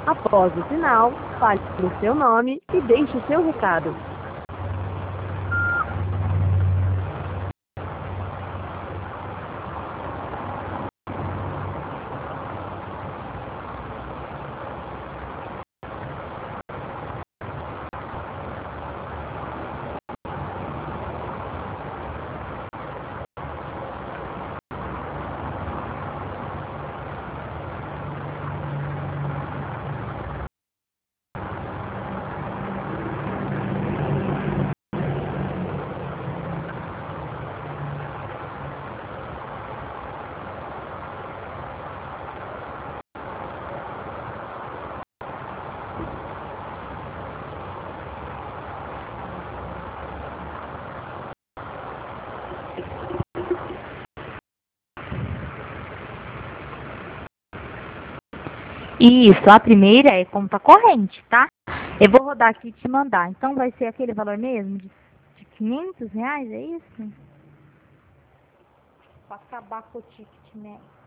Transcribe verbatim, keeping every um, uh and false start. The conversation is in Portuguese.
Após o sinal, fale o seu nome e deixe o seu recado. Isso, a primeira é conta corrente, tá? Eu vou rodar aqui e te mandar. Então vai ser aquele valor mesmo de, de quinhentos reais, é isso? Pra acabar com o ticket, né?